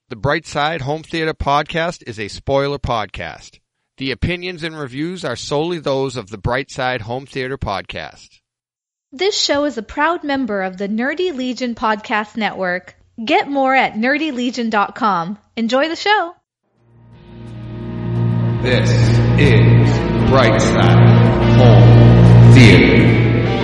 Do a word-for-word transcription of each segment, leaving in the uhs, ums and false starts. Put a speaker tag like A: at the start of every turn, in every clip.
A: The Brightside Home Theater Podcast is a spoiler podcast. The opinions and reviews are solely those of the Brightside Home Theater Podcast.
B: This show is a proud member of the Nerdy Legion Podcast Network. Get more at nerdy legion dot com. Enjoy the show.
A: This is Brightside Home Theater.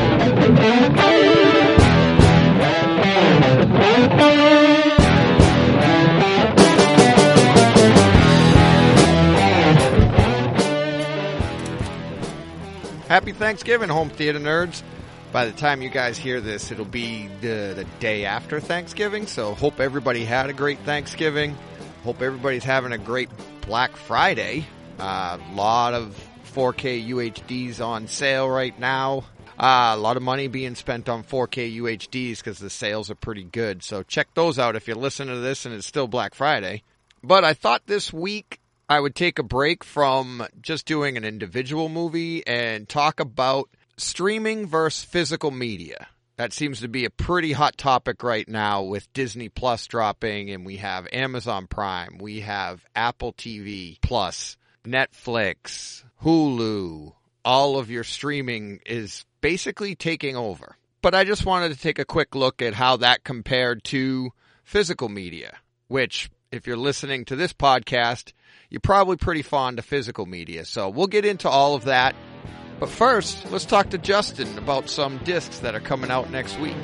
A: Happy Thanksgiving, home theater nerds. By the time you guys hear this, it'll be the, the day after Thanksgiving, so hope everybody had a great Thanksgiving. Hope everybody's having a great Black Friday. A uh, lot of four K U H Ds on sale right now. Uh, a lot of money being spent on four K U H Ds because the sales are pretty good. So check those out if you're listening to this and it's still Black Friday. But I thought this week I would take a break from just doing an individual movie and talk about streaming versus physical media. That seems to be a pretty hot topic right now with Disney Plus dropping, and we have Amazon Prime, we have Apple T V Plus, Netflix, Hulu. All of your streaming is basically taking over. But I just wanted to take a quick look at how that compared to physical media, which, if you're listening to this podcast, you're probably pretty fond of physical media. So we'll get into all of that. But first, let's talk to Justin about some discs that are coming out next week.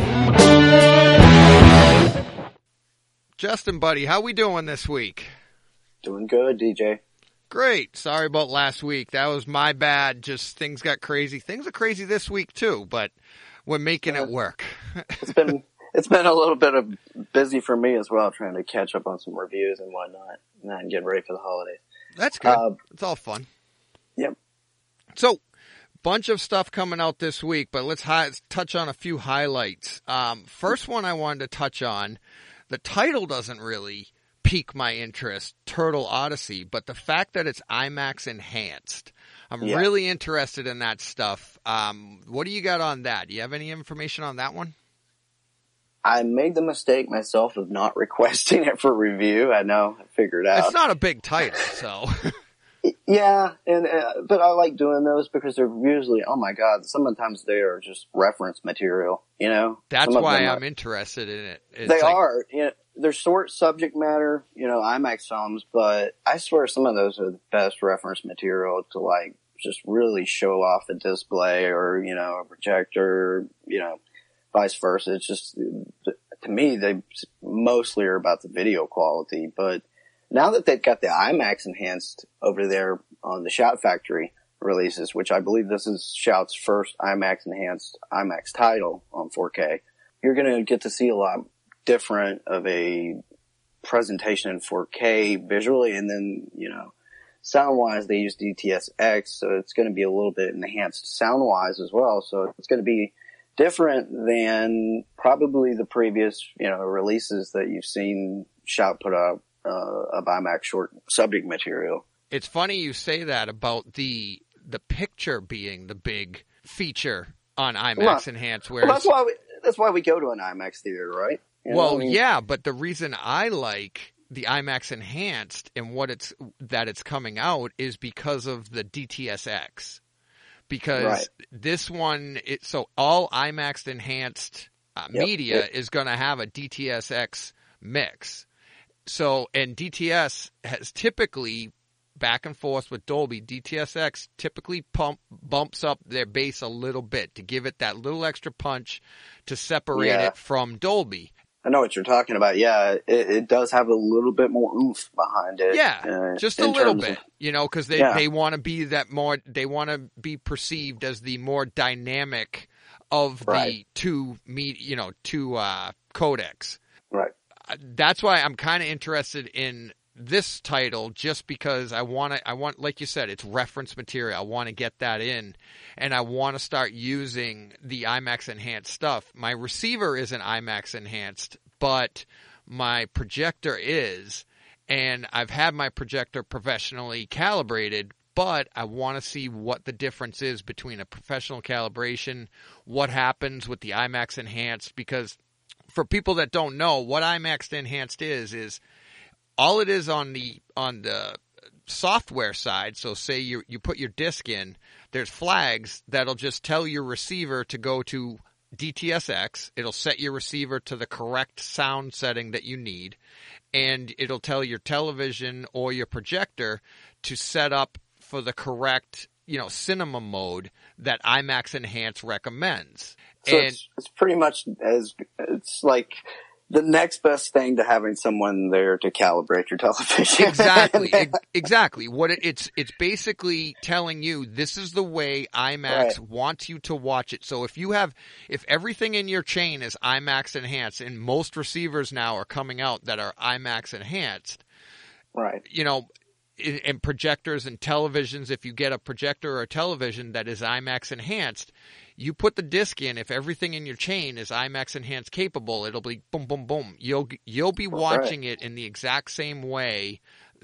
A: Justin, buddy, how we doing this week?
C: Doing good, D J.
A: Great. Sorry about last week. That was my bad. Just things got crazy. Things are crazy this week too, but we're making uh, it work.
C: it's been it's been a little bit of busy for me as well, trying to catch up on some reviews and whatnot, and get ready for the holidays.
A: That's good. Uh, it's all fun.
C: Yep.
A: So, bunch of stuff coming out this week, but let's hi- touch on a few highlights. Um, first one I wanted to touch on, the title doesn't really pique my interest, Turtle Odyssey, but the fact that it's IMAX enhanced, I'm yeah. really interested in that stuff. Um, what do you got on that? Do you have any information on that one?
C: I made the mistake myself of not requesting it for review. I know, I figured out.
A: It's not a big title, so...
C: Yeah, and uh, but I like doing those because they're usually, oh my god, sometimes they are just reference material, you know?
A: That's why I'm are, interested in it. It's
C: they
A: like,
C: are. You know, they're short subject matter, you know, IMAX films, but I swear some of those are the best reference material to, like, just really show off a display or, you know, a projector, you know, vice versa. It's just, to me, they mostly are about the video quality, but now that they've got the IMAX enhanced over there on the Shout Factory releases, which I believe this is Shout's first IMAX enhanced IMAX title on four K, you're going to get to see a lot different of a presentation in four K visually, and then, you know, sound-wise they use D T S X, so it's going to be a little bit enhanced sound-wise as well, so it's going to be different than probably the previous, you know, releases that you've seen Shout put up. Uh, of IMAX short subject material.
A: It's funny you say that about the the picture being the big feature on IMAX well, Enhanced. Whereas,
C: well, that's why we that's why we go to an IMAX theater, right? You know
A: well,
C: I mean?
A: yeah, but the reason I like the IMAX Enhanced and what it's that it's coming out is because of the D T S X. Because right. this one, it, so all IMAX Enhanced uh, yep. media yep. is going to have a D T S X mix. So, and D T S has typically, back and forth with Dolby, D T S X typically pump, bumps up their bass a little bit to give it that little extra punch to separate
C: yeah.
A: it from Dolby.
C: I know what you're talking about. Yeah, it, it does have a little bit more oomph behind it.
A: Yeah, uh, just a little bit, of, you know, because they, yeah. they want to be that more, they want to be perceived as the more dynamic of right. the two, me, you know, two uh, codecs.
C: Right.
A: That's why I'm kind of interested in this title, just because I want to, I want, like you said, it's reference material. I want to get that in, and I want to start using the IMAX enhanced stuff. My receiver isn't IMAX enhanced, but my projector is, and I've had my projector professionally calibrated, but I want to see what the difference is between a professional calibration, what happens with the IMAX enhanced, because for people that don't know, what IMAX Enhanced is, is all it is on the on the software side. So say you you put your disc in, there's flags that'll just tell your receiver to go to D T S X. It'll set your receiver to the correct sound setting that you need, and it'll tell your television or your projector to set up for the correct, you know, cinema mode that IMAX Enhanced recommends.
C: So
A: and
C: it's, it's pretty much as it's like the next best thing to having someone there to calibrate your television.
A: Exactly, exactly. What it, it's it's basically telling you this is the way IMAX
C: right.
A: wants you to watch it. So if you have, if everything in your chain is IMAX Enhanced, and most receivers now are coming out that are IMAX Enhanced,
C: right?
A: You know. And projectors and televisions, if you get a projector or a television that is IMAX Enhanced, you put the disc in. If everything in your chain is IMAX Enhanced capable, it'll be boom, boom, boom. You'll you'll be watching
C: right.
A: it in the exact same way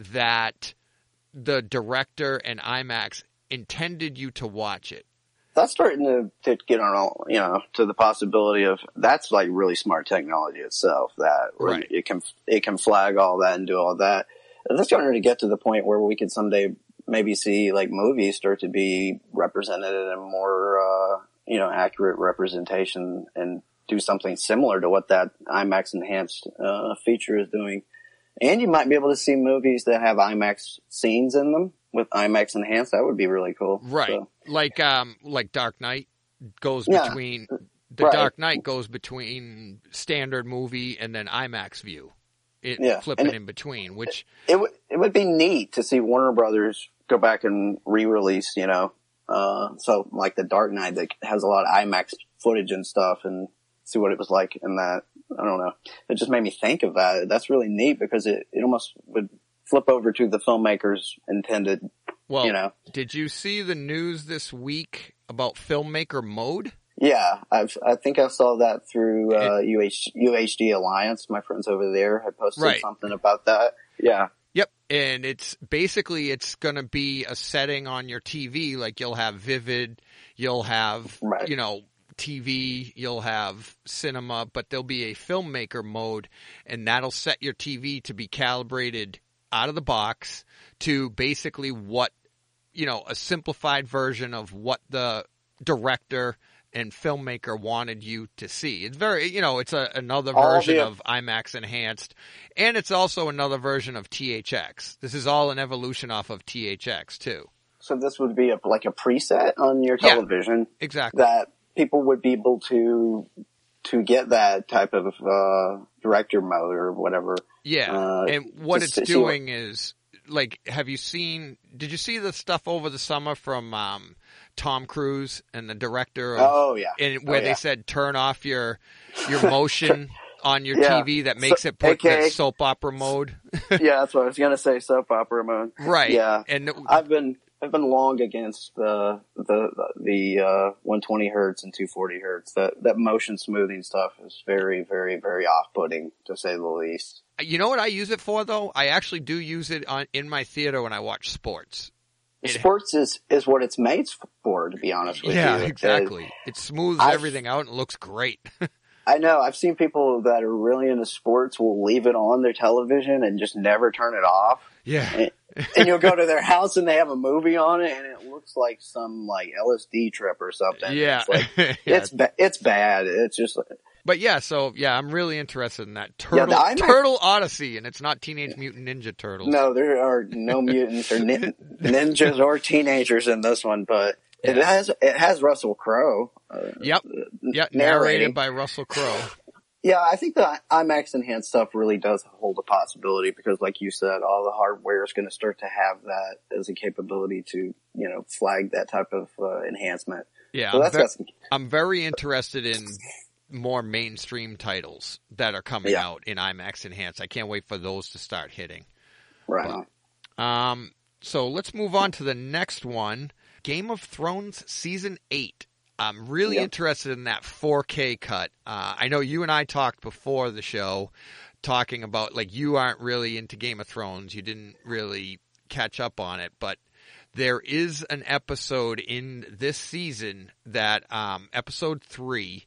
A: that the director and IMAX intended you to watch it.
C: That's starting to, to get on, all, you know, to the possibility of that's like really smart technology itself. That
A: right.
C: it can it can flag all that and do all that. That's starting to get to the point where we could someday maybe see like movies start to be represented in a more, uh, you know, accurate representation and do something similar to what that IMAX Enhanced, uh, feature is doing. And you might be able to see movies that have IMAX scenes in them with IMAX Enhanced. That would be really cool.
A: Right.
C: So.
A: Like, um, like Dark Knight goes
C: Yeah.
A: between, the
C: Right.
A: Dark Knight goes between standard movie and then IMAX view. It,
C: yeah.
A: flipping
C: it,
A: in between, which
C: it would it would be neat to see Warner Brothers go back and re-release, you know, uh, so like the Dark Knight that has a lot of IMAX footage and stuff, and see what it was like in that. I don't know. It just made me think of that. That's really neat because it it almost would flip over to the filmmakers intended.
A: Well,
C: you know,
A: did you see the news this week about filmmaker mode?
C: Yeah, I've, I think I saw that through, uh, U H, U H D Alliance. My friends over there had posted
A: right.
C: something about that. Yeah.
A: Yep. And it's basically, it's going to be a setting on your T V. Like you'll have Vivid, you'll have,
C: right.
A: you know, T V, you'll have cinema, but there'll be a filmmaker mode, and that'll set your T V to be calibrated out of the box to basically what, you know, a simplified version of what the director and filmmaker wanted you to see. It's very, you know, it's a, another
C: all
A: version
C: the,
A: of IMAX Enhanced, and it's also another version of T H X. This is all an evolution off of T H X too.
C: So this would be a, like a preset on your television.
A: Yeah, exactly.
C: That people would be able to, to get that type of, uh, director mode or whatever.
A: Yeah.
C: Uh,
A: and what it's doing
C: what...
A: is, like, have you seen, did you see the stuff over the summer from, um, Tom Cruise and the director of,
C: oh yeah,
A: and where
C: oh, yeah.
A: they said turn off your your motion on your
C: yeah.
A: T V that makes
C: so,
A: it put
C: A K A
A: that soap opera mode.
C: Yeah, that's what I was gonna say, soap opera mode.
A: Right.
C: Yeah,
A: and
C: I've been I've been long against the the the uh, one twenty hertz and two forty hertz. That that motion smoothing stuff is very very very off putting, to say the least.
A: You know what I use it for though? I actually do use it on in my theater when I watch sports. It,
C: Sports is, is what it's made for, to be honest with
A: yeah,
C: you.
A: Yeah, exactly. It, it smooths
C: I've,
A: everything out and looks great.
C: I know. I've seen people that are really into sports will leave it on their television and just never turn it off.
A: Yeah.
C: And, and you'll go to their house and they have a movie on it and it looks like some like L S D trip or something.
A: Yeah.
C: It's like,
A: yeah.
C: it's, ba- it's bad. It's just
A: But yeah, so yeah, I'm really interested in that Turtle
C: yeah,
A: Turtle Odyssey, and it's not Teenage Mutant Ninja Turtles.
C: No, there are no mutants or nin- ninjas or teenagers in this one, but yeah. it has it has Russell Crowe. Uh,
A: yep, yep, narrated by Russell Crowe.
C: Yeah, I think the IMAX Enhanced stuff really does hold a possibility because, like you said, all the hardware is going to start to have that as a capability to, you know, flag that type of uh, enhancement.
A: Yeah,
C: so
A: I'm,
C: that's,
A: ve-
C: that's
A: I'm very interested in more mainstream titles that are coming
C: yeah.
A: out in IMAX Enhanced. I can't wait for those to start hitting.
C: Right.
A: But, um, so let's move on to the next one. Game of Thrones Season eight. I'm really
C: yep.
A: interested in that four K cut. Uh, I know you and I talked before the show talking about, like, you aren't really into Game of Thrones. You didn't really catch up on it, but there is an episode in this season that, um, episode three,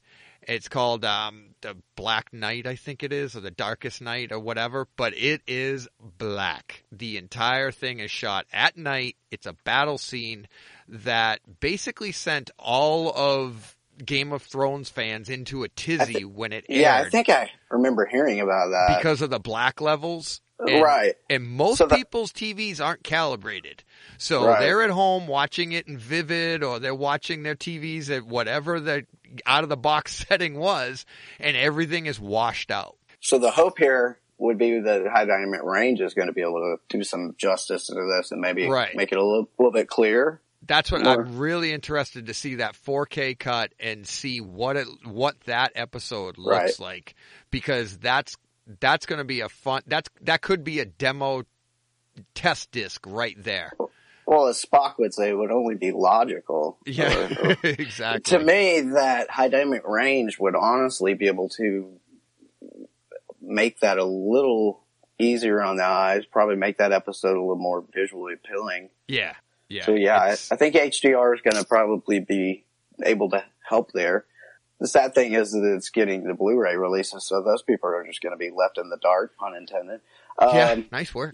A: It's called um, the Black Night, I think it is, or the Darkest Night, or whatever. But it is black. The entire thing is shot at night. It's a battle scene that basically sent all of Game of Thrones fans into a tizzy th- when it aired.
C: Yeah, I think I remember hearing about that.
A: Because of the black levels. And,
C: right.
A: And most so that, people's T Vs aren't calibrated. So right. they're at home watching it in Vivid, or they're watching their T Vs at whatever the out-of-the-box setting was, and everything is washed out.
C: So the hope here would be that High Dynamic Range is going to be able to do some justice to this and maybe right. make it a little, little bit clearer.
A: That's what More. I'm really interested to see, that four K cut, and see what it, what that episode looks right. like, because that's that's going to be a fun. That's that could be a demo test disc right there.
C: Well, as Spock would say, it would only be logical.
A: Yeah, or, or, exactly.
C: To me, that High Dynamic Range would honestly be able to make that a little easier on the eyes. Probably make that episode a little more visually appealing.
A: Yeah. Yeah,
C: so yeah, I, I think H D R is going to probably be able to help there. The sad thing is that it's getting the Blu-ray releases, so those people are just going to be left in the dark, pun intended. Um,
A: yeah, nice work.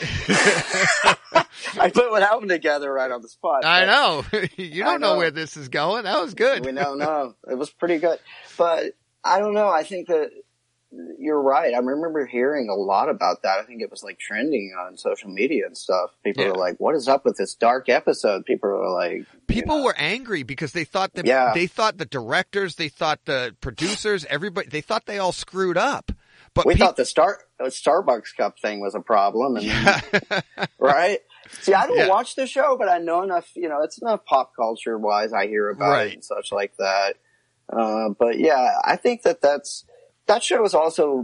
C: I put one album together right on the spot.
A: I know. You don't know. know where this is going. That was good.
C: We don't know. It was pretty good. But I don't know. I think that you're right. I remember hearing a lot about that. I think it was like trending on social media and stuff. People yeah. were like, what is up with this dark episode? People were like,
A: people
C: you know.
A: were angry because they thought that
C: yeah.
A: they thought the directors, they thought the producers, everybody, they thought they all screwed up. But
C: we
A: pe-
C: thought the Star Starbucks cup thing was a problem. And yeah. right? See, I don't yeah. watch the show, but I know enough, you know, it's enough pop culture wise. I hear about
A: right.
C: it and such like that. Uh, but yeah, I think that that's, that show is also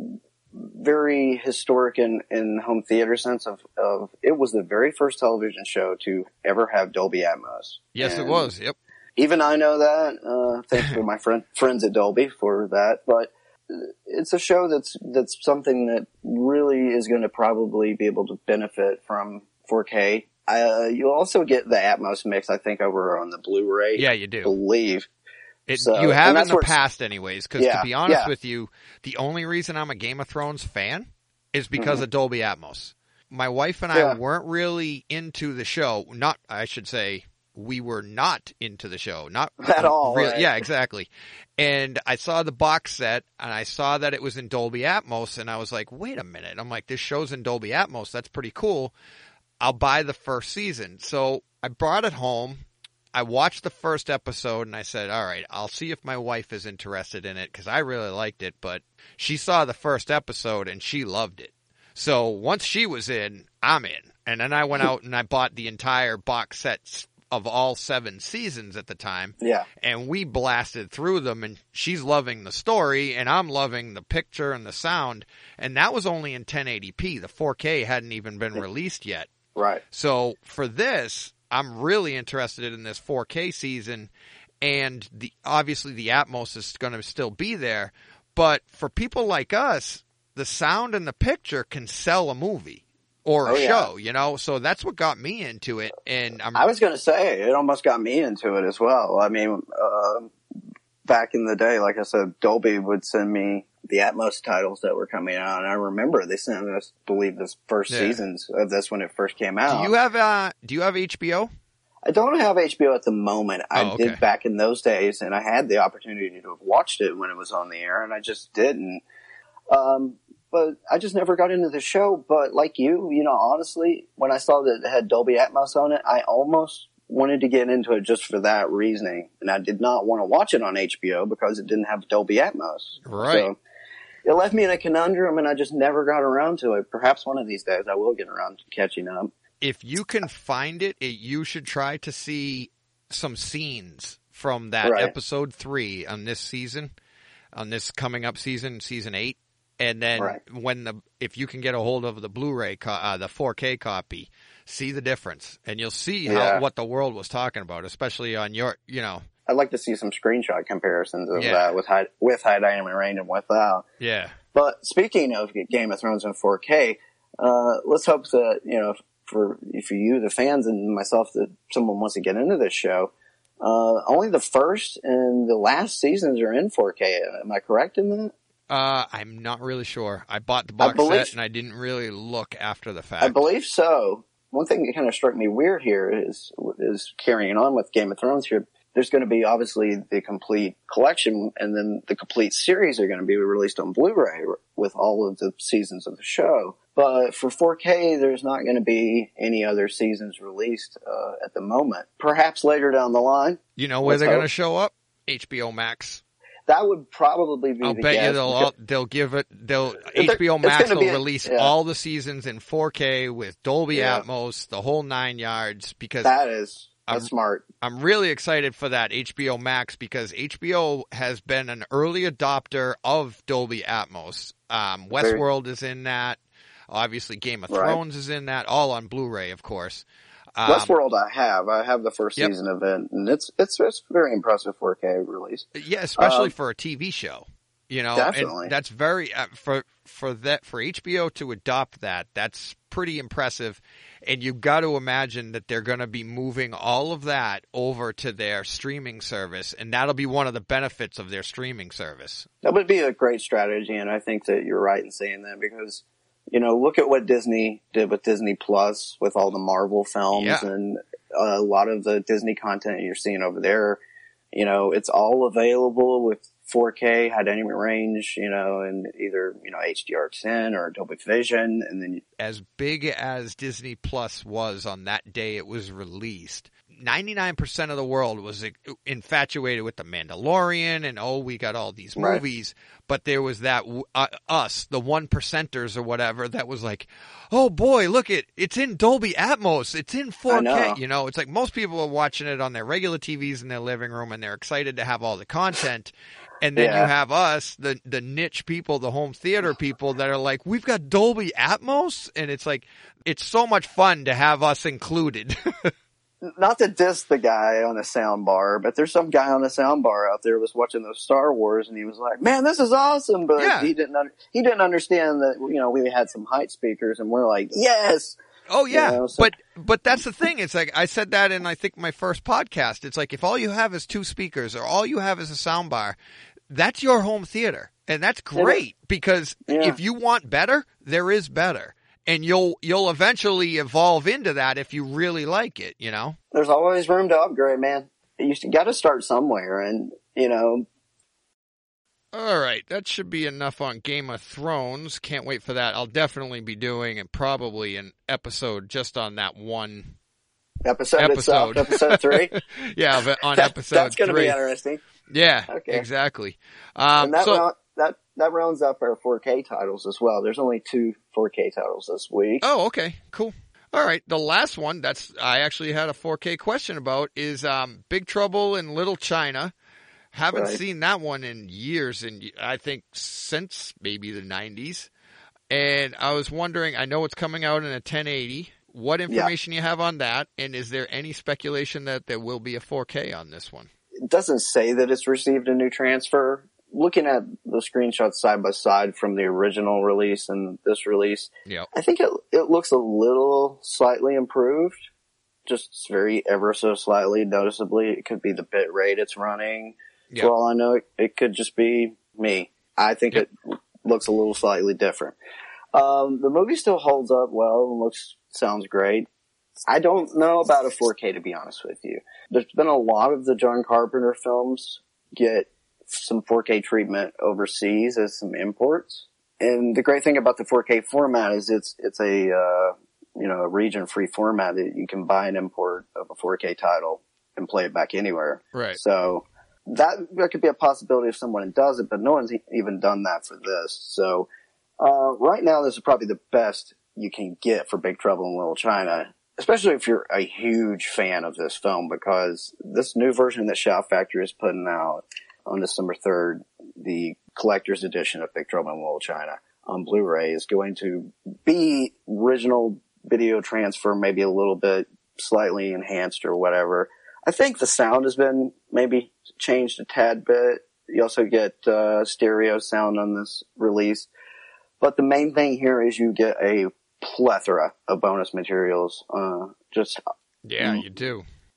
C: very historic in, in home theater sense of, of, it was the very first television show to ever have Dolby Atmos.
A: Yes,
C: and
A: it was. Yep.
C: Even I know that, uh, thanks to my friend, friends at Dolby for that, but it's a show that's, that's something that really is going to probably be able to benefit from four K. Uh, you'll also get the Atmos mix, I think, over on the Blu-ray.
A: Yeah, you do.
C: I believe.
A: It,
C: so,
A: you have in the past anyways, because
C: yeah,
A: to be honest
C: yeah.
A: with you, the only reason I'm a Game of Thrones fan is because mm-hmm. of Dolby Atmos. My wife and I
C: yeah.
A: weren't really into the show. Not, I should say, we were not into the show. Not
C: at all.
A: Really,
C: right.
A: Yeah, exactly. And I saw the box set, and I saw that it was in Dolby Atmos, and I was like, wait a minute. I'm like, this show's in Dolby Atmos. That's pretty cool. I'll buy the first season. So I brought it home. I watched the first episode, and I said, all right, I'll see if my wife is interested in it, because I really liked it. But she saw the first episode, and she loved it. So once she was in, I'm in. And then I went out and I bought the entire box set of all seven seasons at the time.
C: Yeah.
A: And we blasted through them, and she's loving the story, and I'm loving the picture and the sound. And that was only in ten eighty p. The four K hadn't even been released yet.
C: Right.
A: So for this, I'm really interested in this four K season, and the obviously the Atmos is going to still be there. But for people like us, the sound and the picture can sell a movie or a
C: oh, yeah.
A: show, you know? So that's what got me into it. And I'm,
C: I was going to say, it almost got me into it as well. I mean, uh, back in the day, like I said, Dolby would send me the Atmos titles that were coming out. And I remember they sent us, I believe, this first yeah. seasons of this when it first came out.
A: Do you have, uh, do you have H B O?
C: I don't have H B O at the moment. I
A: oh, okay.
C: did back in those days, and I had the opportunity to have watched it when it was on the air, and I just didn't. Um, but I just never got into the show. But like you, you know, honestly, when I saw that it had Dolby Atmos on it, I almost wanted to get into it just for that reasoning. And I did not want to watch it on H B O because it didn't have Dolby Atmos.
A: Right.
C: So it left me in a conundrum, and I just never got around to it. Perhaps one of these days I will get around to catching up.
A: If you can find it, it you should try to see some scenes from that
C: right.
A: episode three on this season, on this coming up season, season eight. And then
C: right.
A: when the, if you can get a hold of the Blu-ray, co- uh, the four K copy, see the difference, and you'll see how,
C: yeah.
A: what the world was talking about, especially on your, you know.
C: I'd like to see some screenshot comparisons of
A: yeah.
C: that with high, with high dynamic range and without.
A: Yeah.
C: But speaking of Game of Thrones in four K, uh, let's hope that, you know, for, for you, the fans, and myself, that someone wants to get into this show, Uh, only the first and the last seasons are in four K. Am I correct in that?
A: Uh, I'm not really sure. I bought the box
C: believe,
A: set and I didn't really look after the fact.
C: I believe so. One thing that kind of struck me weird here is is carrying on with Game of Thrones here. There's going to be obviously the complete collection, and then the complete series are going to be released on Blu-ray with all of the seasons of the show. But for four K, there's not going to be any other seasons released uh, at the moment. Perhaps later down the line.
A: You know where
C: Let's
A: they're
C: hope.
A: going to show up? H B O Max.
C: That would probably be
A: I'll
C: the
A: bet
C: guess.
A: you they'll all, they'll give it. They'll
C: It's
A: H B O
C: it's
A: Max
C: gonna
A: will
C: be a-
A: release
C: yeah.
A: all the seasons in four K with Dolby
C: Yeah.
A: Atmos, the whole nine yards. Because
C: That is that's
A: I'm-
C: smart.
A: I'm really excited for that H B O Max because H B O has been an early adopter of Dolby Atmos. Um,
C: Very-
A: Westworld is in that. Obviously, Game of
C: Right.
A: Thrones is in that. All on Blu-ray, of course. Um,
C: Westworld, I have. I have the first
A: Yep.
C: season of it, and it's it's it's very impressive four K release.
A: Yeah, especially
C: Um,
A: for a T V show. You know,
C: Definitely.
A: and that's very uh, for for that for H B O to adopt that. That's pretty impressive, and you've got to imagine that they're going to be moving all of that over to their streaming service, and that'll be one of the benefits of their streaming service.
C: That would be a great strategy, and I think that you're right in saying that because, you know, look at what Disney did with Disney Plus with all the Marvel films
A: Yeah.
C: and a lot of the Disney content you're seeing over there. You know, it's all available with four K, high dynamic range, you know, and either, you know, H D R ten or Dolby Vision, and then
A: As big as Disney Plus was on that day it was released, ninety-nine percent of the world was infatuated with The Mandalorian and, oh, we got all these
C: Right.
A: movies. But there was that, uh, us, the one percenters or whatever, that was like, oh boy, look, it, it's in Dolby Atmos. It's in four K.
C: know.
A: You know, it's like most people are watching it on their regular T Vs in their living room and they're excited to have all the content. And then
C: Yeah.
A: you have us, the the niche people, the home theater people that are like, we've got Dolby Atmos. And it's like, it's so much fun to have us included.
C: not to diss the guy on a sound bar, but there's some guy on a sound bar out there was watching those Star Wars, and he was like, "Man, this is awesome!" But
A: Yeah.
C: he didn't un- he didn't understand that, you know, we had some height speakers, and we're like, "Yes."
A: Oh yeah,
C: You know, so-
A: but but that's the thing. It's like I said that in I think my first podcast. It's like if all you have is two speakers or all you have is a sound bar, that's your home theater, and that's great because
C: Yeah.
A: if you want better, there is better, and you'll you'll eventually evolve into that if you really like it. You know.
C: There's always room to upgrade, man. You got to start somewhere, and you know,
A: All right, that should be enough on Game of Thrones. Can't wait for that. I'll definitely be doing and probably an episode just on that one
C: episode,
A: episode.
C: itself, episode three.
A: yeah, but on
C: That-
A: episode
C: that's going to
A: three.
C: be interesting.
A: Yeah,
C: Okay.
A: exactly. Um,
C: and that
A: so,
C: round, that that rounds up our four K titles as well. There's only two four K titles this week.
A: oh, okay, cool. All right, the last one that's I actually had a four K question about is um, Big Trouble in Little China. Haven't
C: Right.
A: seen that one in years, and I think since maybe the nineties. And I was wondering, I know it's coming out in a ten eighty. What information you have on that, and is there any speculation that there will be a four K on this one?
C: It doesn't say that it's received a new transfer. Looking at the screenshots side by side from the original release and this release,
A: Yep.
C: I think it it looks a little slightly improved. Just very ever so slightly noticeably. It could be the bit rate it's running.
A: Yep.
C: For all I know, it, it could just be me. I think
A: Yep.
C: it looks a little slightly different. Um, the movie still holds up well and looks, sounds great. I don't know about a four K, to be honest with you. There's been a lot of the John Carpenter films get some four K treatment overseas as some imports. And the great thing about the four K format is it's, it's a, uh, you know, a region free format that you can buy an import of a four K title and play it back anywhere.
A: Right.
C: So that, that could be a possibility if someone does it, but no one's e- even done that for this. So, uh, right now this is probably the best you can get for Big Trouble in Little China, especially if you're a huge fan of this film, because this new version that Shout Factory is putting out on December third, the collector's edition of Big Trouble in Little China on Blu-ray, is going to be original video transfer, maybe a little bit slightly enhanced or whatever. I think the sound has been maybe changed a tad bit. You also get uh, stereo sound on this release. But the main thing here is you get a plethora of bonus materials. Uh, just
A: Yeah, you do.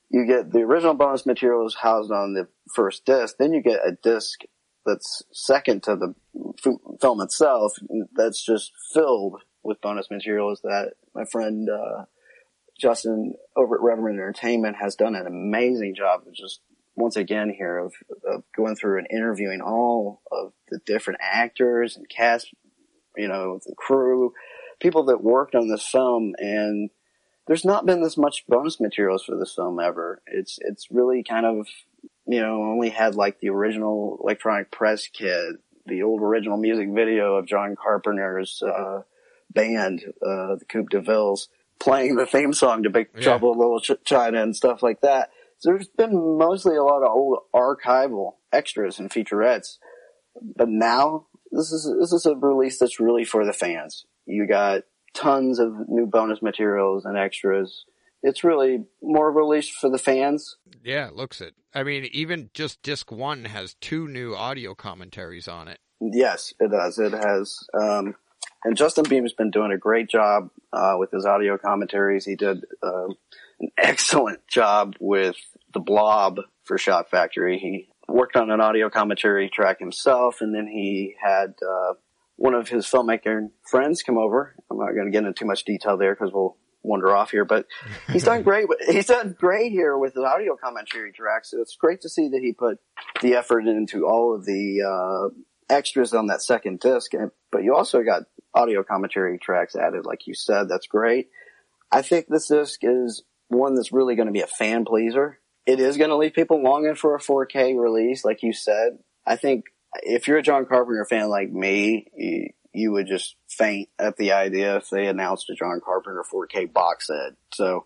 C: you get the original bonus materials housed on the first disc. Then you get a disc that's second to the f- film itself. That's just filled with bonus materials that my friend, uh, Justin over at Reverend Entertainment has done an amazing job of just once again here of, of going through and interviewing all of the different actors and cast, you know, the crew, people that worked on this film. And there's not been this much bonus materials for this film ever. It's, it's really kind of, you know, only had like the original electronic press kit, the old original music video of John Carpenter's, uh, band, uh, the Coupe de Villes, playing the theme song to Big yeah. Trouble in Little Ch- China and stuff like that. So there's been mostly a lot of old archival extras and featurettes. But now, this is, this is a release that's really for the fans. You got tons of new bonus materials and extras. It's really more of a release for the fans.
A: Yeah, it looks it. I mean, even just disc one has two new audio commentaries on it.
C: Yes, it does. It has, um, and Justin Beam's been doing a great job, uh, with his audio commentaries. He did, uh, an excellent job with The Blob for Shot Factory. He worked on an audio commentary track himself, and then he had, uh, one of his filmmaker friends come over. I'm not going to get into too much detail there because we'll wander off here, but he's done great. He's done great here with the audio commentary tracks. So it's great to see that he put the effort into all of the, uh, extras on that second disc. But you also got audio commentary tracks added, like you said. That's great. I think this disc is one that's really going to be a fan pleaser. It is going to leave people longing for a four K release, like you said. I think if you're a John Carpenter fan like me, you, you would just faint at the idea if they announced a John Carpenter four K box set. So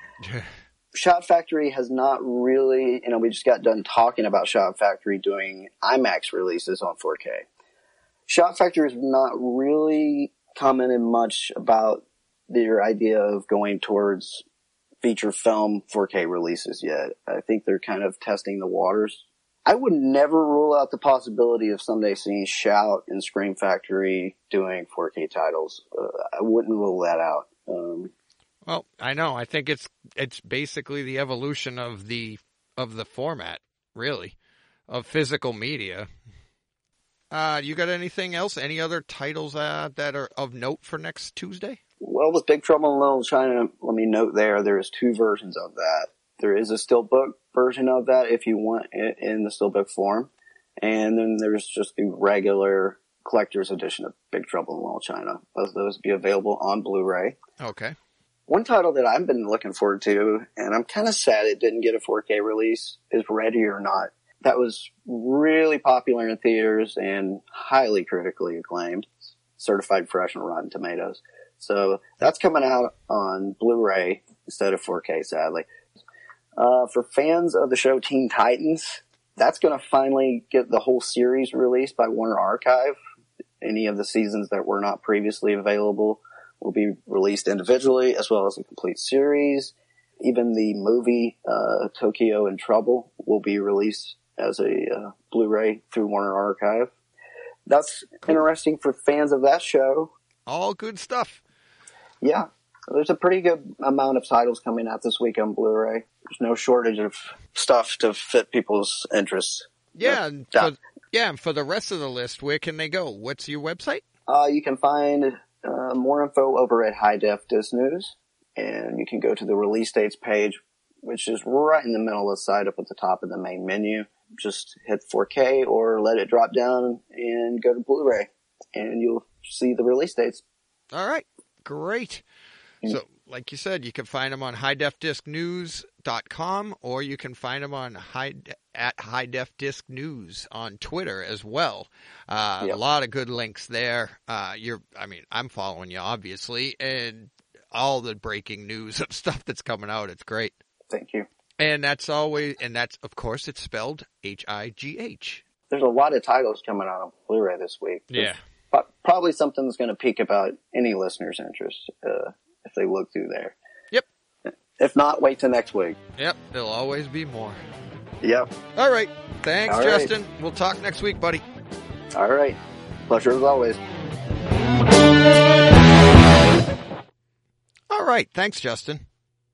C: Shot Factory has not really, you know, we just got done talking about Shot Factory doing IMAX releases on four K. Shot Factory has not really commented much about their idea of going towards feature film four K releases yet. I think they're kind of testing the waters. I would never rule out the possibility of someday seeing Shout and Scream Factory doing four K titles. Uh, I wouldn't rule that out. Um,
A: well, I know. I think it's it's basically the evolution of the of the format, really, of physical media. Uh, you got anything else? Any other titles uh, that are of note for next Tuesday?
C: Well, with Big Trouble in Little China, let me note there, there is two versions of that. There is a steelbook version of that if you want it in the steelbook form. And then there's just the regular collector's edition of Big Trouble in Little China. Both of those be available on Blu-ray.
A: Okay.
C: One title that I've been looking forward to, and I'm kind of sad it didn't get a four K release, is Ready or Not. That was really popular in theaters and highly critically acclaimed. Certified fresh on Rotten Tomatoes. So that's coming out on Blu-ray instead of four K, sadly. Uh, for fans of the show Teen Titans, that's going to finally get the whole series released by Warner Archive. Any of the seasons that were not previously available will be released individually, as well as a complete series. Even the movie, uh, Tokyo in Trouble will be released as a, uh, Blu-ray through Warner Archive. That's cool. Interesting for fans of that show.
A: All good stuff.
C: Yeah. There's a pretty good amount of titles coming out this week on Blu-ray. There's no shortage of stuff to fit people's interests.
A: Yeah. And for, yeah. And for the rest of the list, where can they go? What's your website?
C: Uh, you can find, uh, more info over at High Def Disc News. And you can go to the release dates page, which is right in the middle of the site up at the top of the main menu. Just hit four K or let it drop down and go to Blu-ray. And you'll see the release dates.
A: All right. Great. So, like you said, you can find them on high def disc news dot com, or you can find them on high, at High Def Disc News on Twitter as well. Uh, yep. A lot of good links there. Uh, you're, I mean, I'm following you, obviously, and all the breaking news of stuff that's coming out. It's great.
C: Thank you.
A: And that's always, and that's, of course, it's spelled H I G H.
C: There's a lot of titles coming out on Blu-ray this week. There's
A: yeah.
C: Probably something that's going to pique about any listener's interest, uh, if they look through there.
A: Yep.
C: If not, wait till next week.
A: Yep. There'll always be more.
C: Yep.
A: All right. Thanks,
C: All
A: Justin.
C: right.
A: We'll talk next week, buddy.
C: All right. Pleasure as always.
A: All right. Thanks, Justin.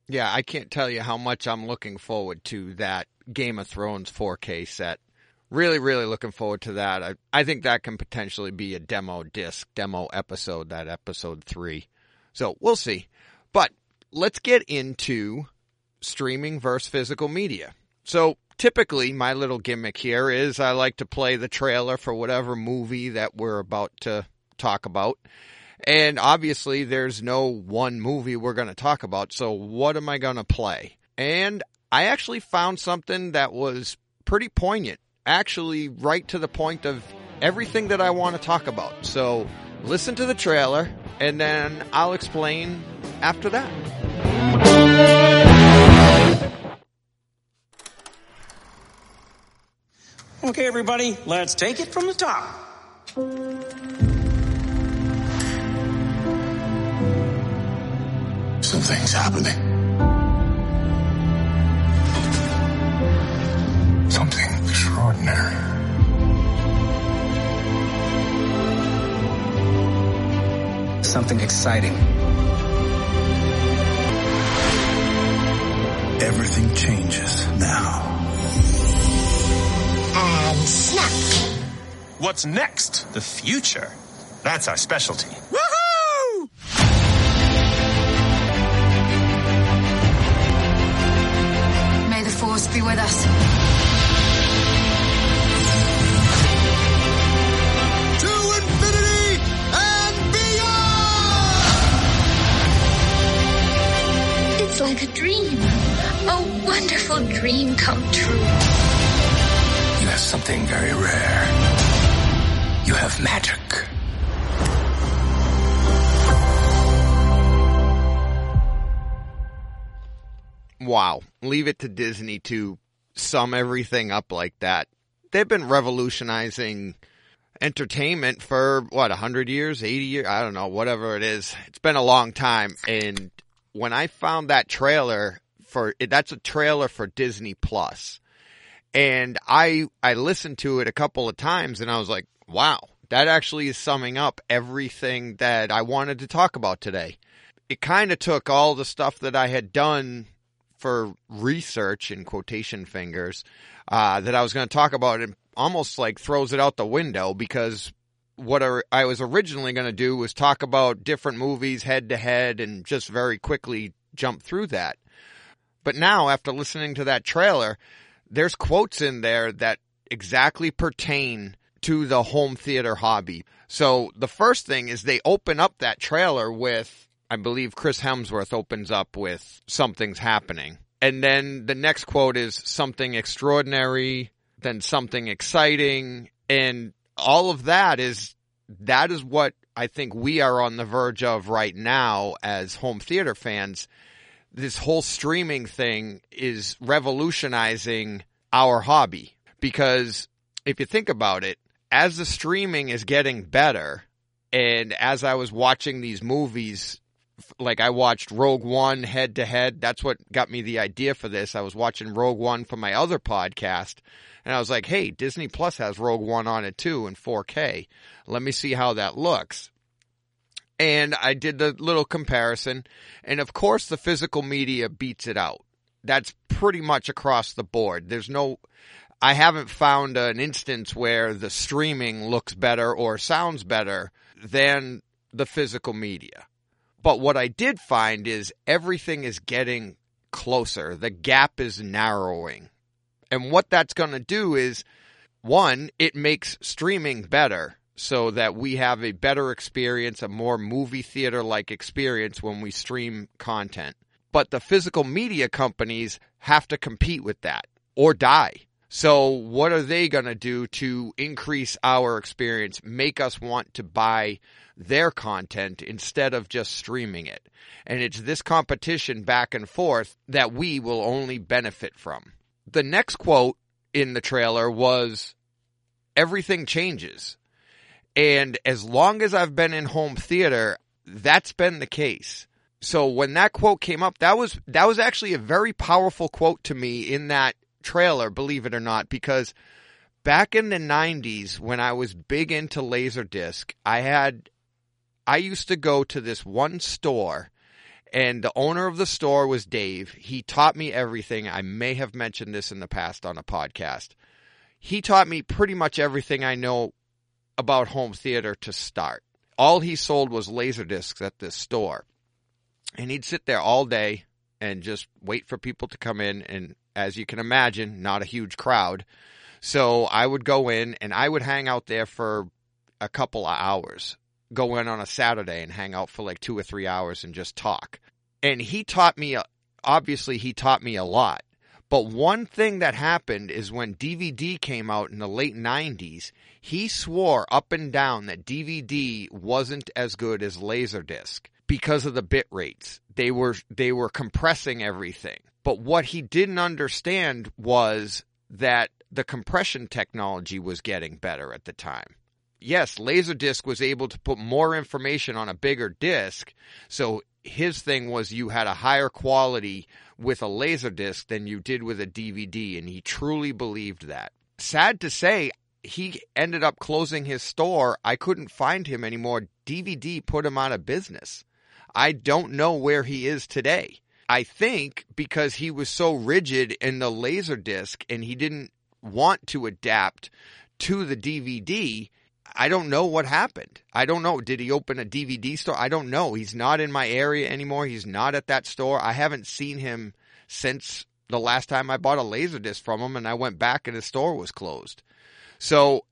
A: Yeah, I can't tell you how much I'm looking forward to that Game of Thrones four K set. Really, really looking forward to that. I, I think that can potentially be a demo disc, demo episode, that episode three. So we'll see. But let's get into streaming versus physical media. So typically my little gimmick here is I like to play the trailer for whatever movie that we're about to talk about. And obviously there's no one movie we're going to talk about. So what am I going to play? And I actually found something that was pretty poignant. Actually right to the point of everything that I want to talk about. So listen to the trailer and then I'll explain after that.
D: Okay, everybody, let's take it from the top.
E: Something's happening. Something extraordinary.
F: Something exciting.
E: Everything changes now.
G: And snap.
D: What's next? The future. That's our specialty.
G: Woohoo! May the force be with us.
E: To infinity and beyond!
H: It's like a dream. A wonderful dream come true.
E: You have something very rare. You have magic.
A: Wow. Leave it to Disney to sum everything up like that. They've been revolutionizing entertainment for, what, one hundred years, eighty years? I don't know, whatever it is. It's been a long time. And when I found that trailer for, that's a trailer for Disney Plus. And I, I listened to it a couple of times and I was like, wow, that actually is summing up everything that I wanted to talk about today. It kind of took all the stuff that I had done for research in quotation fingers, uh, that I was going to talk about and almost like throws it out the window, because what I was originally going to do was talk about different movies head to head and just very quickly jump through that. But now after listening to that trailer, there's quotes in there that exactly pertain to the home theater hobby. So the first thing is they open up that trailer with, I believe Chris Hemsworth opens up with something's happening. And then the next quote is something extraordinary, then something exciting. And all of that is, that is what I think we are on the verge of right now as home theater fans. This whole streaming thing is revolutionizing our hobby, because if you think about it, as the streaming is getting better, and as I was watching these movies, like I watched Rogue One head to head, that's what got me the idea for this. I was watching Rogue One for my other podcast, and I was like, hey, Disney Plus has Rogue One on it too in four K. Let me see how that looks. And I did the little comparison, and of course the physical media beats it out. That's pretty much across the board. There's no, I haven't found an instance where the streaming looks better or sounds better than the physical media. But what I did find is everything is getting closer. The gap is narrowing. And what that's going to do is, one, it makes streaming better, so that we have a better experience, a more movie theater-like experience when we stream content. But the physical media companies have to compete with that or die. So what are they going to do to increase our experience, make us want to buy their content instead of just streaming it? And it's this competition back and forth that we will only benefit from. The next quote in the trailer was, everything changes. And as long as I've been in home theater, that's been the case. So when that quote came up, that was that was actually a very powerful quote to me in that trailer, believe it or not, because back in the nineties when I was big into Laserdisc, I had I used to go to this one store, And the owner of the store was Dave. He taught me everything. I may have mentioned this in the past on a podcast. He taught me pretty much everything I know about home theater to start. All he sold was Laserdiscs at this store. And he'd sit there all day and just wait for people to come in. And as you can imagine, not a huge crowd. So I would go in and I would hang out there for a couple of hours. Go in on a Saturday and hang out for like two or three hours and just talk. And he taught me, obviously he taught me a lot. But one thing that happened is when D V D came out in the late nineties, he swore up and down that D V D wasn't as good as Laserdisc because of the bit rates. They were, they were compressing everything. But what he didn't understand was that the compression technology was getting better at the time. Yes, Laserdisc was able to put more information on a bigger disc, so his thing was you had a higher quality with a Laserdisc than you did with a D V D, and he truly believed that. Sad to say, he ended up closing his store. I couldn't find him anymore. D V D put him out of business. I don't know where he is today. I think because he was so rigid in the Laserdisc and he didn't want to adapt to the D V D, I don't know what happened. I don't know. Did he open a D V D store? I don't know. He's not in my area anymore. He's not at that store. I haven't seen him since the last time I bought a Laserdisc from him, and I went back and his store was closed. So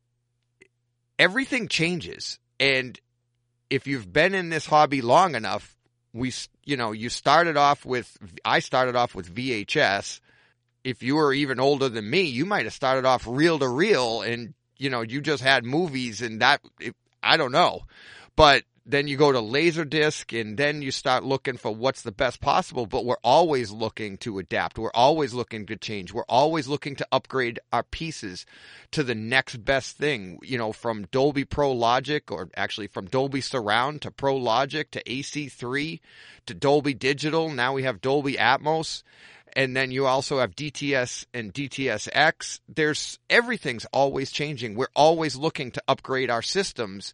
A: everything changes. And if you've been in this hobby long enough, we, you know, you started off with, I started off with V H S. If you were even older than me, you might have started off reel to reel and, you know, you just had movies and that, it, I don't know. But then you go to Laserdisc and then you start looking for what's the best possible. But we're always looking to adapt. We're always looking to change. We're always looking to upgrade our pieces to the next best thing. You know, from Dolby Pro Logic, or actually from Dolby Surround to Pro Logic to A C three to Dolby Digital. Now we have Dolby Atmos. And then you also have D T S and D T S X. There's, everything's always changing. We're always looking to upgrade our systems.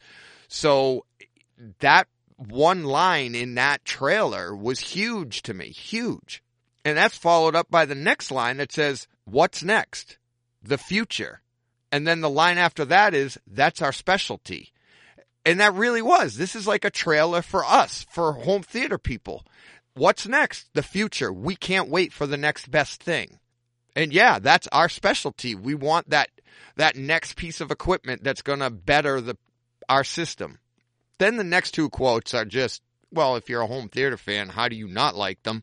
A: So that one line in that trailer was huge to me, huge. And that's followed up by the next line that says, what's next? The future. And then the line after that is, that's our specialty. And that really was. This is like a trailer for us, for home theater people. What's next? The future. We can't wait for the next best thing. And yeah, that's our specialty. We want that that next piece of equipment that's going to better the our system. Then the next two quotes are just, well, if you're a home theater fan, how do you not like them?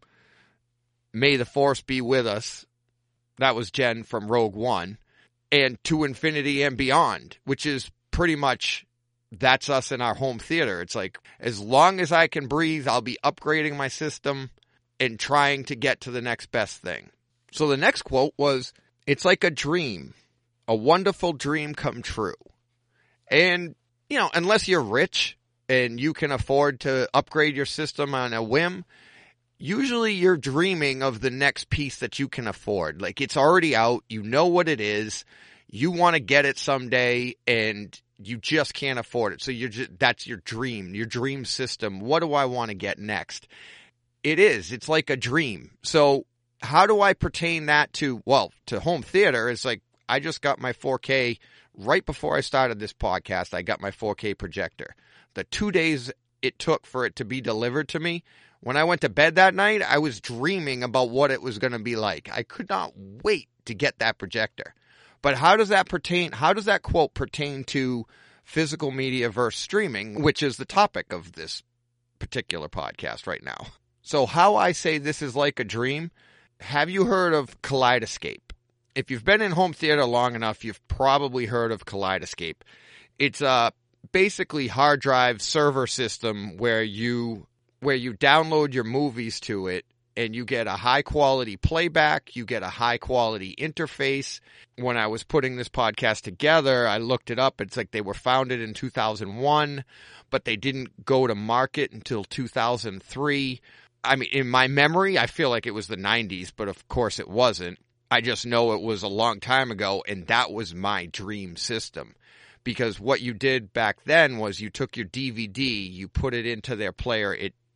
A: May the Force be with us. That was Jen from Rogue One. And To Infinity and Beyond, which is pretty much, that's us in our home theater. It's like, as long as I can breathe, I'll be upgrading my system and trying to get to the next best thing. So the next quote was, it's like a dream, a wonderful dream come true. And, you know, unless you're rich and you can afford to upgrade your system on a whim, usually you're dreaming of the next piece that you can afford. Like, it's already out. You know what it is. You want to get it someday and you just can't afford it. So you're just, that's your dream, your dream system. What do I want to get next? It is. It's like a dream. So how do I pertain that to, well, to home theater? It's like, I just got my four K right before I started this podcast. I got my four K projector. The two days it took for it to be delivered to me, when I went to bed that night, I was dreaming about what it was going to be like. I could not wait to get that projector. But how does that pertain, how does that quote pertain to physical media versus streaming, which is the topic of this particular podcast right now? So how I say this is like a dream, have you heard of Kaleidoscape? If you've been in home theater long enough, you've probably heard of Kaleidoscape. It's a basically hard drive server system where you where you download your movies to it and you get a high quality playback, you get a high quality interface. When I was putting this podcast together, I looked it up. It's like they were founded in two thousand one, but they didn't go to market until two thousand three. I mean, in my memory, I feel like it was the nineties, but of course it wasn't. I just know it was a long time ago, and that was my dream system. Because what you did back then was you took your D V D, you put it into their player, it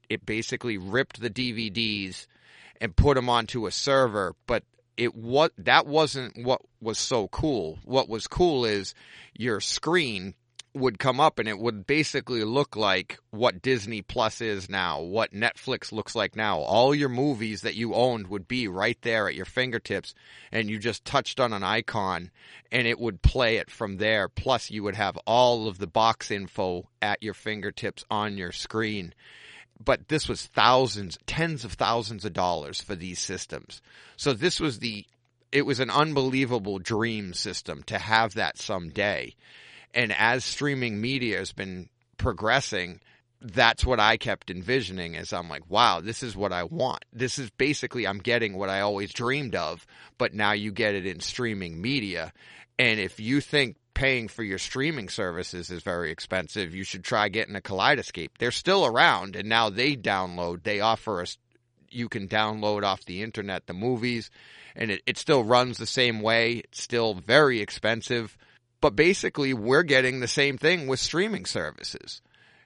A: it basically ripped the D V Ds and put them onto a server, but it what that wasn't what was so cool. What was cool is your screen would come up and it would basically look like what Disney Plus is now, what Netflix looks like now. All your movies that you owned would be right there at your fingertips, and you just touched on an icon and it would play it from there. Plus you would have all of the box info at your fingertips on your screen. But this was thousands, tens of thousands of dollars for these systems. So this was the, it was an unbelievable dream system to have that someday. And as streaming media has been progressing, that's what I kept envisioning as I'm like, wow, this is what I want. This is basically, I'm getting what I always dreamed of, but now you get it in streaming media. And if you think paying for your streaming services is very expensive, you should try getting a Kaleidoscape. They're still around, and now they download. They offer us, you can download off the internet the movies, and it, it still runs the same way. It's still very expensive. But basically, we're getting the same thing with streaming services.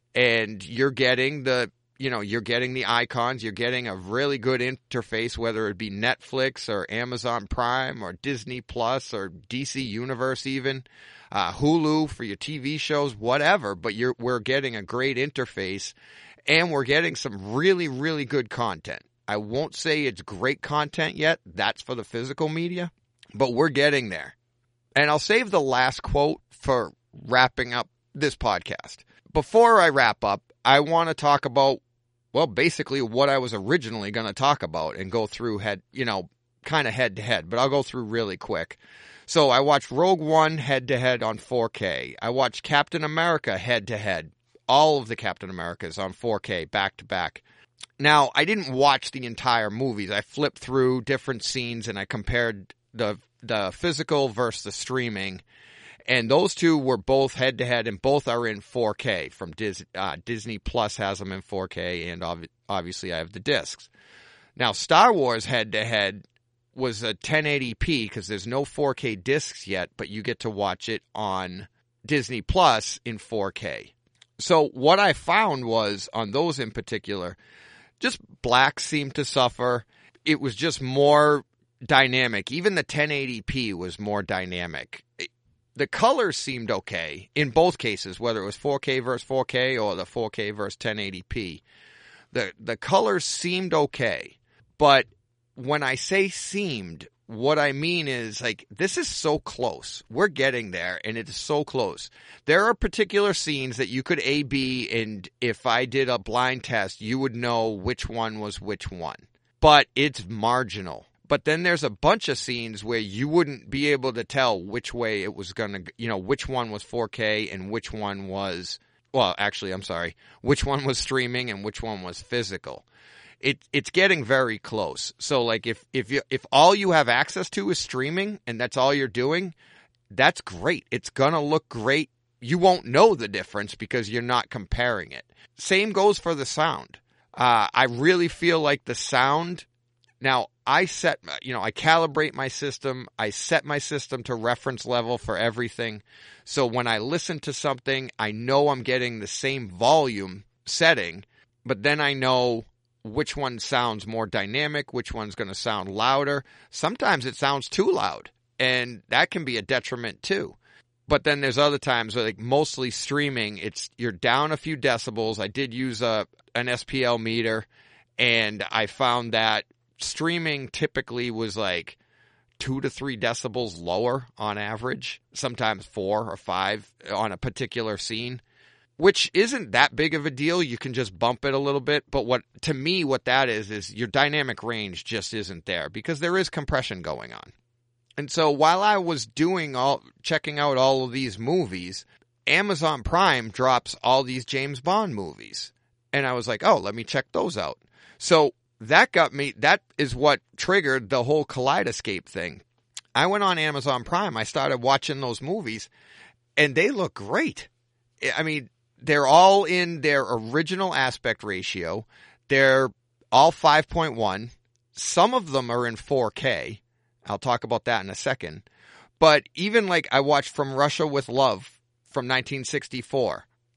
A: And you're getting the, you know, you're getting the icons. You're getting a really good interface, whether it be Netflix or Amazon Prime or Disney Plus or D C Universe even, uh, Hulu for your T V shows, whatever. But you're we're getting a great interface, and we're getting some really, really good content. I won't say it's great content yet. That's for the physical media. But we're getting there. And I'll save the last quote for wrapping up this podcast. Before I wrap up, I want to talk about, well, basically what I was originally going to talk about and go through head, you know, kind of head to head, but I'll go through really quick. So I watched Rogue One head to head on four K. I watched Captain America head to head. All of the Captain Americas on four K back to back. Now, I didn't watch the entire movies. I flipped through different scenes and I compared the the physical versus the streaming, and those two were both head to head, and both are in four K from Dis, uh, Disney Plus has them in four K, and ob- obviously I have the discs. Now Star Wars head to head was a ten eighty p because there's no four K discs yet, but you get to watch it on Disney Plus in four K. So what I found was on those in particular, just black seemed to suffer. It was just more dynamic. Even the ten eighty p was more dynamic. The colors seemed okay in both cases, whether it was four K versus four K or the four K versus ten eighty p. The the colors seemed okay. But when I say seemed, what I mean is, like, this is so close. We're getting there, and it is so close. There are particular scenes that you could A B, and if I did a blind test, you would know which one was which one. But it's marginal. But then there's a bunch of scenes where you wouldn't be able to tell which way it was going to, you know, which one was four K and which one was, well, actually, I'm sorry, which one was streaming and which one was physical. It it's getting very close. So, like, if if you if all you have access to is streaming and that's all you're doing, that's great. It's going to look great. You won't know the difference because you're not comparing it. Same goes for the sound. Uh, I really feel like the sound. Now, I set, you know, I calibrate my system. I set my system to reference level for everything. So when I listen to something, I know I'm getting the same volume setting, but then I know which one sounds more dynamic, which one's going to sound louder. Sometimes it sounds too loud, and that can be a detriment too. But then there's other times where, like, mostly streaming, it's you're down a few decibels. I did use a an S P L meter, and I found that streaming typically was like two to three decibels lower on average, sometimes four or five on a particular scene, which isn't that big of a deal. You can just bump it a little bit. But what, to me, what that is, is your dynamic range just isn't there because there is compression going on. And so while I was doing all, checking out all of these movies, Amazon Prime drops all these James Bond movies. And I was like, oh, let me check those out. So that got me, that is what triggered the whole Kaleidoscape thing. I went on Amazon Prime, I started watching those movies, and they look great. I mean, they're all in their original aspect ratio. They're all five point one. Some of them are in four K. I'll talk about that in a second. But even like I watched From Russia with Love from nineteen sixty-four.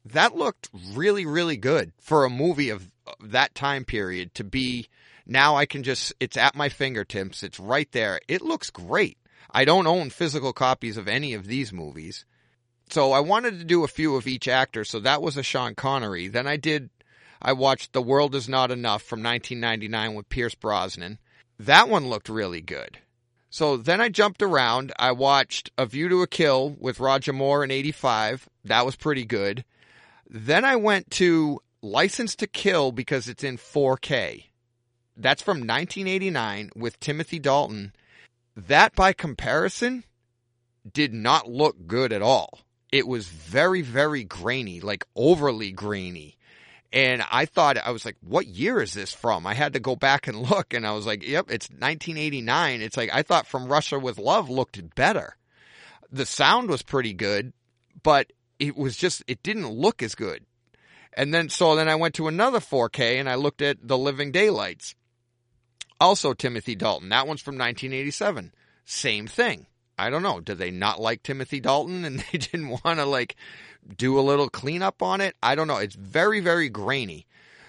A: that looked really, really good for a movie of that time period to be. Now I can just, it's at my fingertips. It's right there. It looks great. I don't own physical copies of any of these movies. So I wanted to do a few of each actor. So that was a Sean Connery. Then I did, I watched The World Is Not Enough from nineteen ninety-nine with Pierce Brosnan. That one looked really good. So then I jumped around. I watched A View to a Kill with Roger Moore in eighty-five. That was pretty good. Then I went to License to Kill because it's in four K. That's from nineteen eighty-nine with Timothy Dalton. That, by comparison, did not look good at all. It was very, very grainy, like overly grainy. And I thought, I was like, what year is this from? I had to go back and look, and I was like, yep, it's nineteen eighty-nine. It's like, I thought From Russia with Love looked better. The sound was pretty good, but it was just, it didn't look as good. And then, so then I went to another four K, and I looked at The Living Daylights. Also Timothy Dalton. That one's from nineteen eighty-seven. Same thing. I don't know. Did they not like Timothy Dalton and they didn't want to like do a little cleanup on it? I don't know. It's very, very grainy.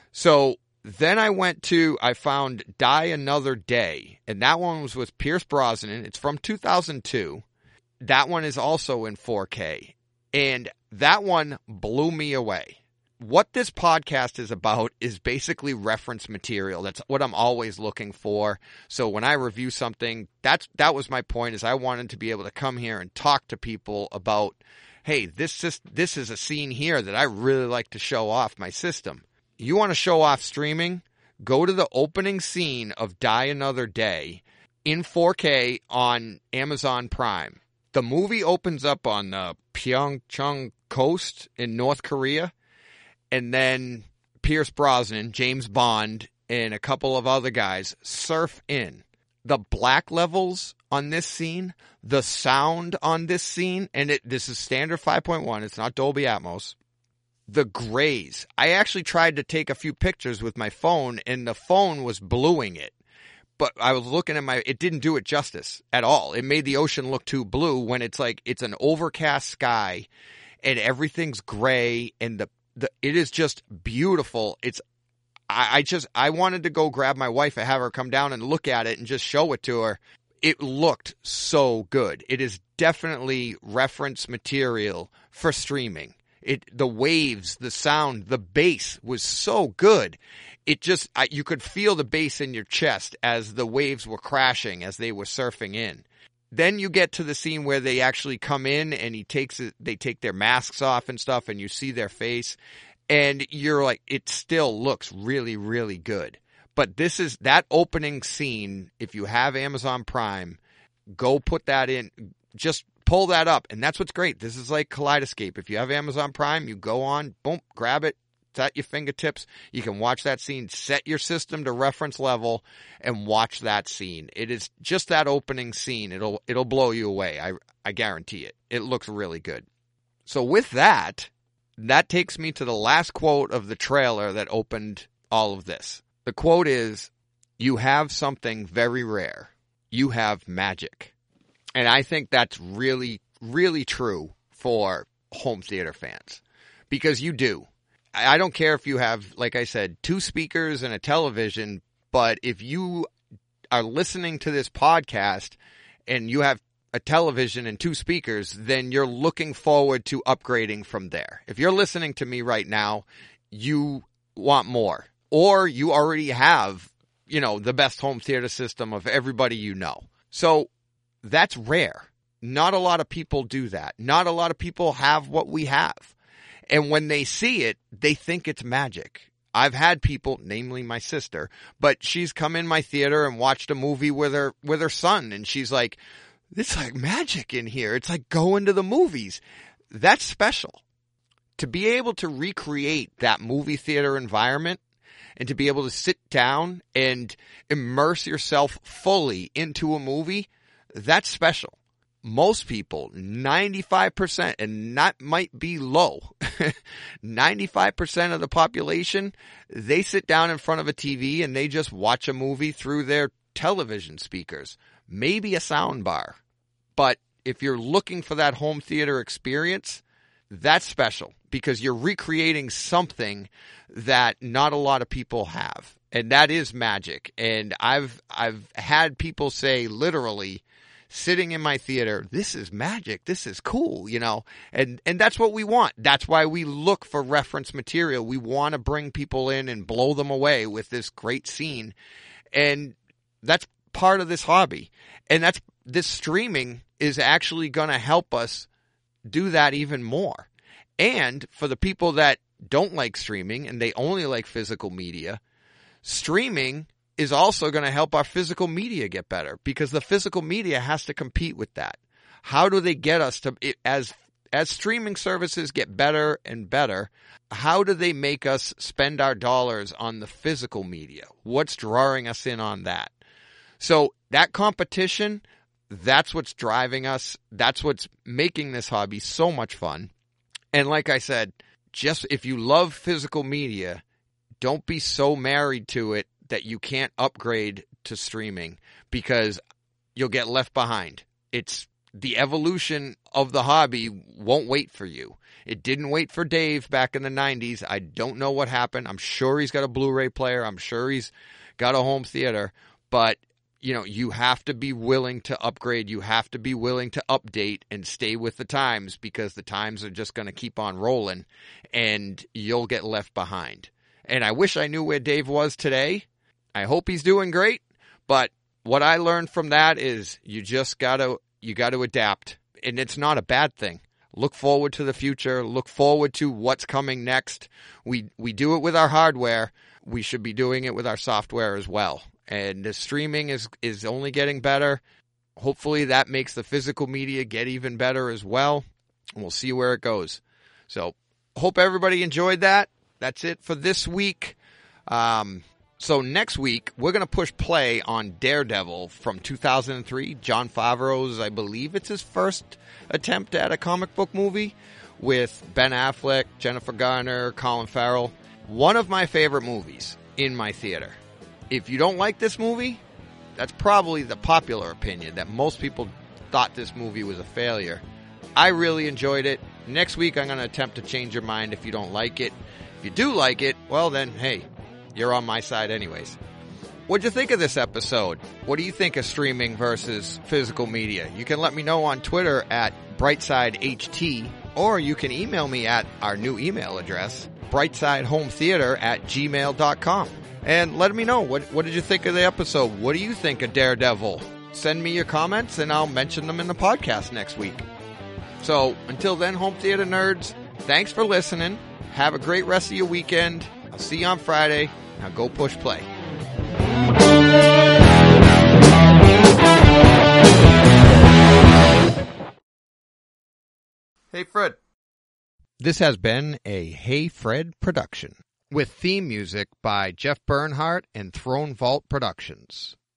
A: So then I went to, I found Die Another Day. And that one was with Pierce Brosnan. It's from two thousand two. That one is also in four K. And that one blew me away. What this podcast is about is basically reference material. That's what I'm always looking for. So when I review something, that's that was my point, is I wanted to be able to come here and talk to people about, hey, this is, this is a scene here that I really like to show off my system. You want to show off streaming? Go to the opening scene of Die Another Day in four K on Amazon Prime. The movie opens up on the Pyeongchang coast in North Korea. And then Pierce Brosnan, James Bond, and a couple of other guys surf in. The black levels on this scene, the sound on this scene, and it, this is standard five point one. It's not Dolby Atmos. The grays. I actually tried to take a few pictures with my phone, and the phone was bluing it. But I was looking at my, it didn't do it justice at all. It made the ocean look too blue when it's like, it's an overcast sky, and everything's gray, and the The, it is just beautiful. It's, I, I just, I wanted to go grab my wife and have her come down and look at it and just show it to her. It looked so good. It is definitely reference material for streaming. It, the waves, the sound, the bass was so good. It just, I, you could feel the bass in your chest as the waves were crashing as they were surfing in. Then you get to the scene where they actually come in and he takes it, they take their masks off and stuff and you see their face and you're like, it still looks really, really good. But this is that opening scene. If you have Amazon Prime, go put that in, just pull that up. And that's what's great. This is like Kaleidoscape. If you have Amazon Prime, you go on, boom, grab it. It's at your fingertips. You can watch that scene, set your system to reference level and watch that scene. It is just that opening scene. It'll, it'll blow you away. I, I guarantee it. It looks really good. So with that, that takes me to the last quote of the trailer that opened all of this. The quote is, "You have something very rare. You have magic." And I think that's really, really true for home theater fans because you do. I don't care if you have, like I said, two speakers and a television, but if you are listening to this podcast and you have a television and two speakers, then you're looking forward to upgrading from there. If you're listening to me right now, you want more, or you already have, you know, the best home theater system of everybody you know. So that's rare. Not a lot of people do that. Not a lot of people have what we have. And when they see it, they think it's magic. I've had people, namely my sister, but she's come in my theater and watched a movie with her, with her son. And she's like, it's like magic in here. It's like going to the movies. That's special. To be able to recreate that movie theater environment and to be able to sit down and immerse yourself fully into a movie, that's special. Most people, ninety-five percent, and that might be low, ninety-five percent of the population, they sit down in front of a T V and they just watch a movie through their television speakers, maybe a sound bar. But if you're looking for that home theater experience, that's special because you're recreating something that not a lot of people have. And that is magic. And I've I've had people say literally, sitting in my theater, this is magic. This is cool, you know, and, and that's what we want. That's why we look for reference material. We want to bring people in and blow them away with this great scene. And that's part of this hobby. And that's, this streaming is actually going to help us do that even more. And for the people that don't like streaming and they only like physical media, streaming is also going to help our physical media get better, because the physical media has to compete with that. How do they get us to, as as streaming services get better and better, how do they make us spend our dollars on the physical media? What's drawing us in on that? So that competition, that's what's driving us. That's what's making this hobby so much fun. And like I said, just if you love physical media, don't be so married to it that you can't upgrade to streaming, because you'll get left behind. It's the evolution of the hobby won't wait for you. It didn't wait for Dave back in the nineties. I don't know what happened. I'm sure he's got a Blu-ray player. I'm sure he's got a home theater, but you know, you have to be willing to upgrade. You have to be willing to update and stay with the times, because the times are just going to keep on rolling and you'll get left behind. And I wish I knew where Dave was today. I hope he's doing great, but what I learned from that is you just gotta, you gotta adapt, and it's not a bad thing. Look forward to the future. Look forward to what's coming next. We, we do it with our hardware. We should be doing it with our software as well. And the streaming is, is only getting better. Hopefully that makes the physical media get even better as well. And we'll see where it goes. So hope everybody enjoyed that. That's it for this week. Um, So next week, we're going to push play on Daredevil from two thousand three. Jon Favreau's, I believe it's his first attempt at a comic book movie, with Ben Affleck, Jennifer Garner, Colin Farrell. One of my favorite movies in my theater. If you don't like this movie, that's probably the popular opinion, that most people thought this movie was a failure. I really enjoyed it. Next week, I'm going to attempt to change your mind if you don't like it. If you do like it, well then, hey, you're on my side anyways. What'd you think of this episode? What do you think of streaming versus physical media? You can let me know on Twitter at BrightsideHT, or you can email me at our new email address, brightsidehometheater at gmail dot com. And let me know, what, what did you think of the episode? What do you think of Daredevil? Send me your comments and I'll mention them in the podcast next week. So until then, home theater nerds, thanks for listening. Have a great rest of your weekend. I'll see you on Friday. Now go push play. Hey, Fred. This has been a Hey Fred production, with theme music by Jeff Bernhardt and Throne Vault Productions.